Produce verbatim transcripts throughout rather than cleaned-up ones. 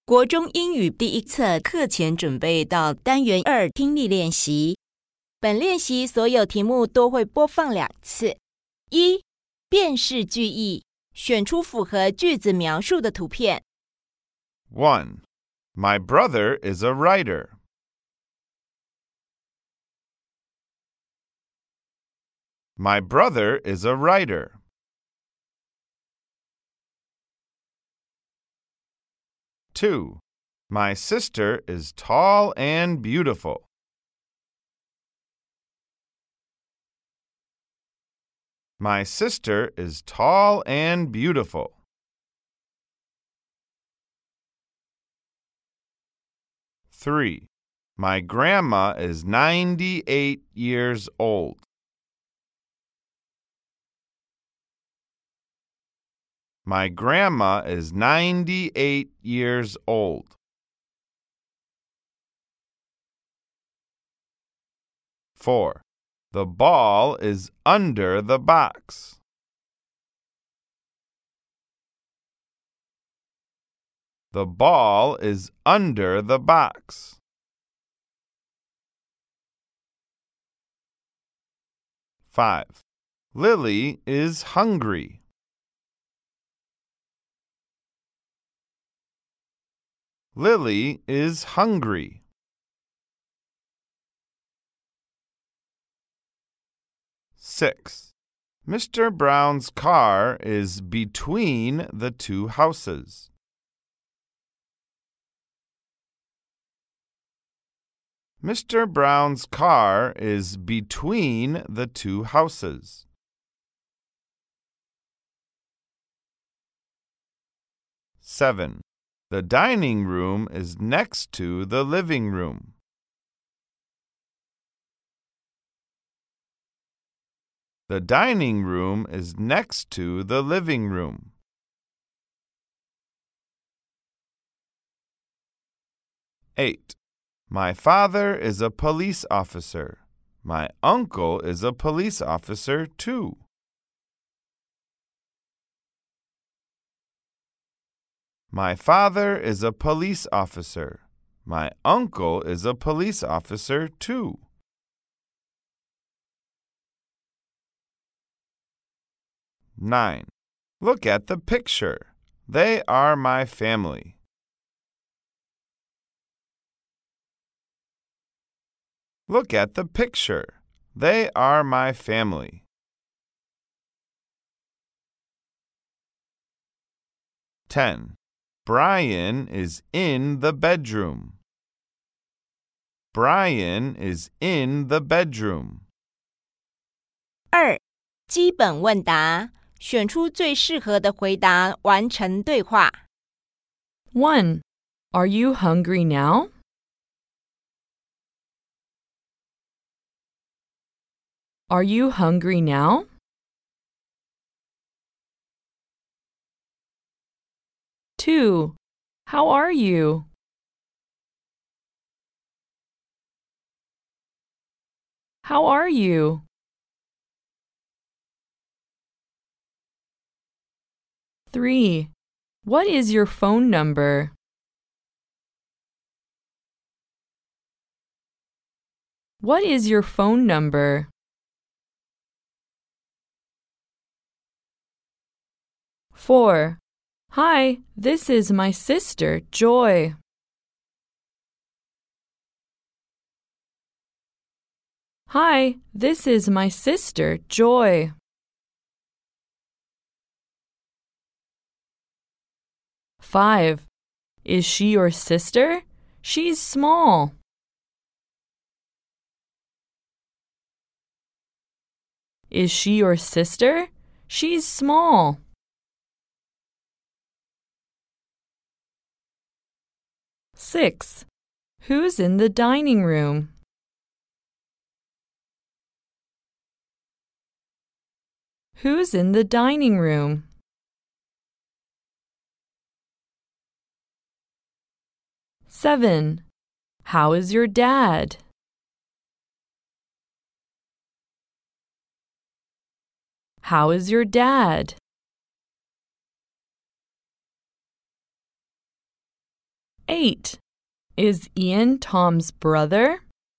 国中英语第一册课前准备到单元二听力练习。本练习所有题目都会播放两次。一、辨识句意，选出符合句子描述的图片。 one. My brother is a writer. My brother is a writer. two. My sister is tall and beautiful. My sister is tall and beautiful. three. My grandma is ninety-eight years old. My grandma is ninety-eight years old. four. The ball is under the box. The ball is under the box. five. Lily is hungry. Lily is hungry. six. Mister Brown's car is between the two houses. Mister Brown's car is between the two houses. seven. The dining room is next to the living room. The dining room is next to the living room. eight. My father is a police officer. My uncle is a police officer too. My father is a police officer. My uncle is a police officer too. nine. Look at the picture. They are my family. Look at the picture. They are my family. ten. Brian is in the bedroom. Brian is in the bedroom. 二、基本问答，选出最适合的回答，完成对话。 one. Are you hungry now? Are you hungry now? two. How are you? How are you? three. What is your phone number? What is your phone number? four. Hi, this is my sister, Joy. Hi, this is my sister, Joy. five. Is she your sister? She's small. Is she your sister? She's small. six. Who's in the dining room? Who's in the dining room? seven. How is your dad? How is your dad? eight. Is Ian Tom's brother?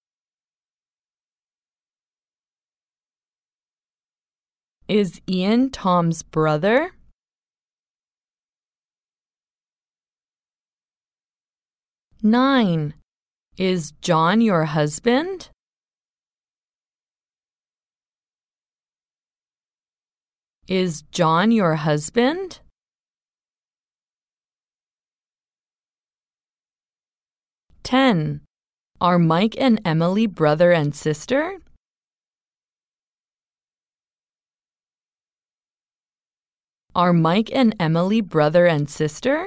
Is Ian Tom's brother? nine. Is John your husband? Is John your husband? ten. Are Mike and Emily brother and sister? Are Mike and Emily brother and sister?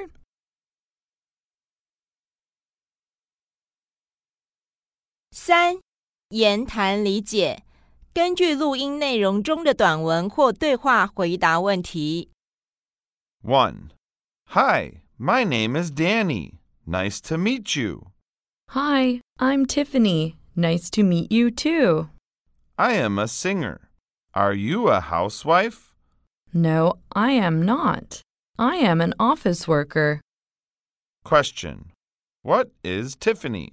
三、言谈理解，根据录音内容中的短文或对话回答问题。 one. Hi, my name is Danny. Nice to meet you. Hi, I'm Tiffany. Nice to meet you too. I am a singer. Are you a housewife? No, I am not. I am an office worker. Question. What is Tiffany?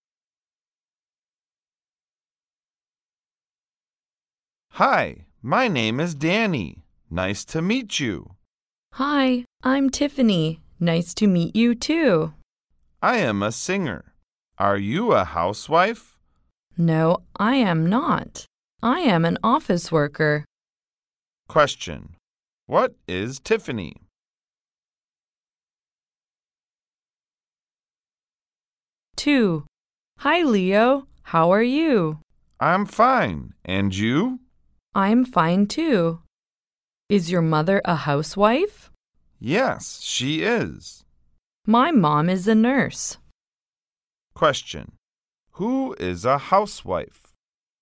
Hi, my name is Danny. Nice to meet you. Hi, I'm Tiffany. Nice to meet you too. I am a singer. Are you a housewife? No, I am not. I am an office worker. Question. What is Tiffany? two. Hi, Leo. How are you? I'm fine. And you? I'm fine too. Is your mother a housewife? Yes, she is. My mom is a nurse. Question. Who is a housewife?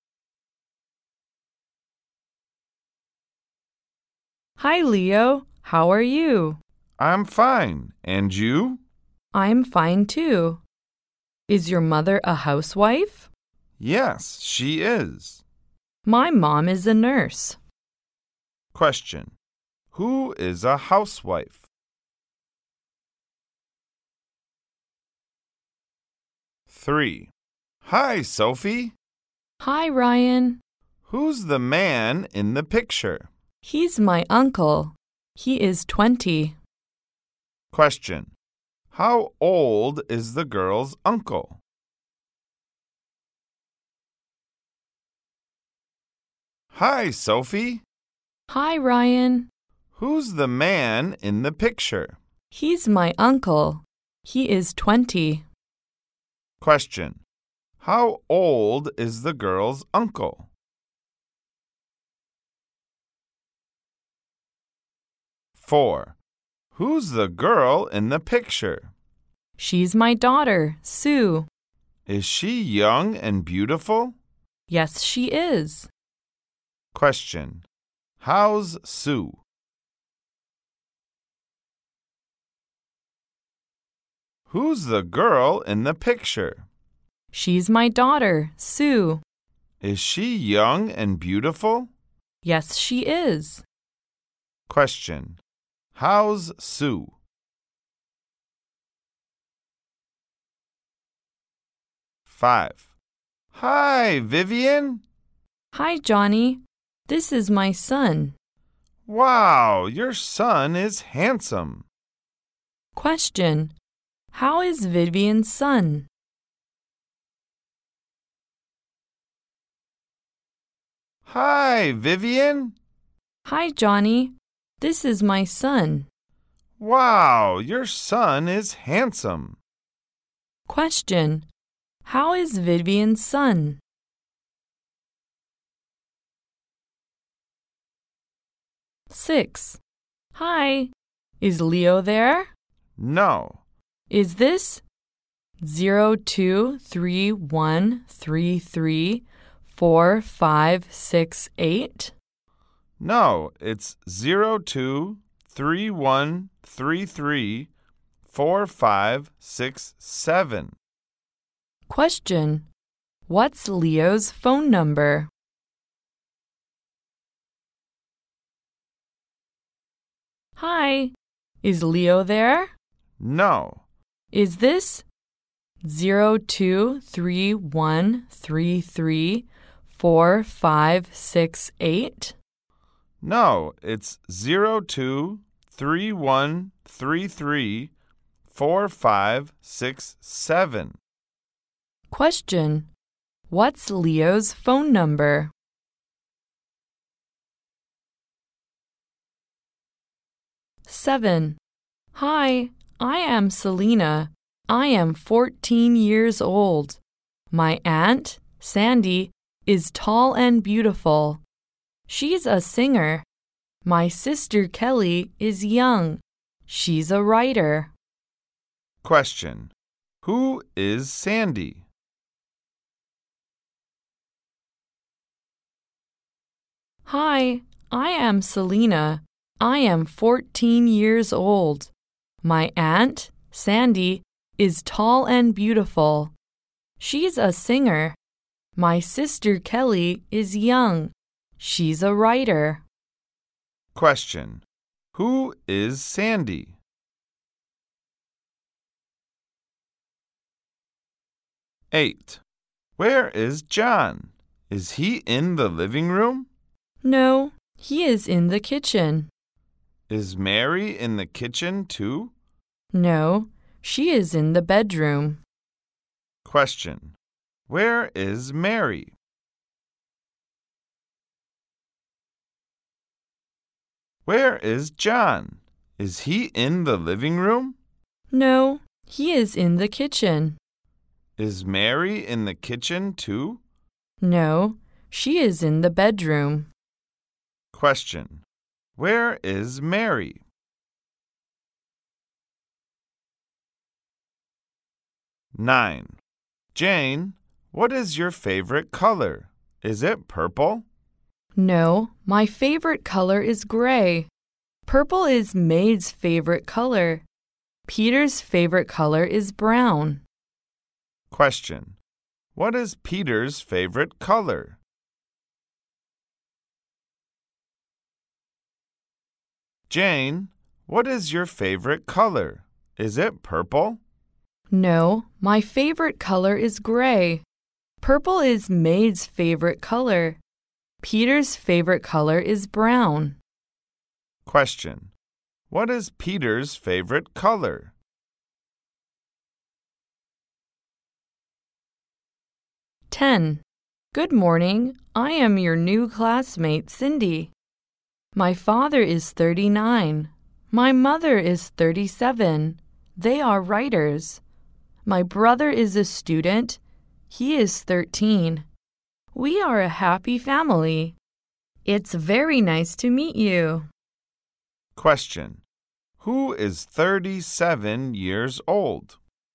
Hi, Leo. How are you? I'm fine. And you? I'm fine too. Is your mother a housewife? Yes, she is. My mom is a nurse. Question. Who is a housewife? three. Hi, Sophie. Hi, Ryan. Who's the man in the picture? He's my uncle. He is twenty. Question. How old is the girl's uncle? Hi, Sophie. Hi, Ryan. Who's the man in the picture? He's my uncle. He is twenty. Question. How old is the girl's uncle? four. Who's the girl in the picture? She's my daughter, Sue. Is she young and beautiful? Yes, she is. Question. How's Sue? Who's the girl in the picture? She's my daughter, Sue. Is she young and beautiful? Yes, she is. Question. How's Sue? five. Hi, Vivian. Hi, Johnny. This is my son. Wow, your son is handsome. Question. How is Vivian's son? Hi, Vivian. Hi, Johnny. This is my son. Wow, your son is handsome. Question. How is Vivian's son? six. Hi. Is Leo there? No. Is this zero two three one three three four five six eight? No, it's zero two three one three three four five six seven. Question. What's Leo's phone number? Hi. Is Leo there? No. Is this zero two three one three three four five six eight? No, it's zero two three one three three four five six seven. Question. What's Leo's phone number? seven. Hi, I am Selena. I am fourteen years old. My aunt, Sandy, is tall and beautiful. She's a singer. My sister Kelly is young. She's a writer. Question. Who is Sandy? Hi, I am Selena. I am fourteen years old. My aunt, Sandy, is tall and beautiful. She's a singer. My sister Kelly is young. She's a writer. Question. Who is Sandy? eight. Where is John? Is he in the living room? No, he is in the kitchen. Is Mary in the kitchen too? No, she is in the bedroom. Question. Where is Mary? Where is John? Is he in the living room? No, he is in the kitchen. Is Mary in the kitchen too? No, she is in the bedroom. Question. Where is Mary? nine. Jane, what is your favorite color? Is it purple? No, my favorite color is gray. Purple is Maid's favorite color. Peter's favorite color is brown. Question. What is Peter's favorite color? Jane, what is your favorite color? Is it purple? No, my favorite color is gray. Purple is Maid's favorite color. Peter's favorite color is brown. Question. What is Peter's favorite color? ten. Good morning. I am your new classmate, Cindy. My father is thirty-nine. My mother is thirty-seven. They are writers. My brother is a student. He is thirteen. We are a happy family. It's very nice to meet you. Question. Who is thirty-seven years old?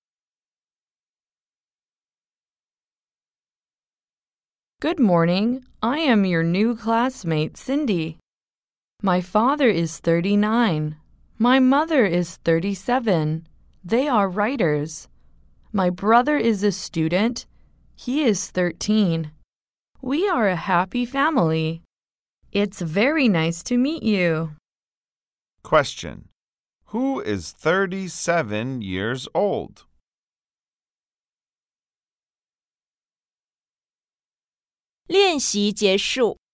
Good morning. I am your new classmate, Cindy. My father is thirty-nine. My mother is thirty-seven. They are writers. My brother is a student. He is thirteen. We are a happy family. It's very nice to meet you. Question. Who is thirty-seven years old? 练习结束。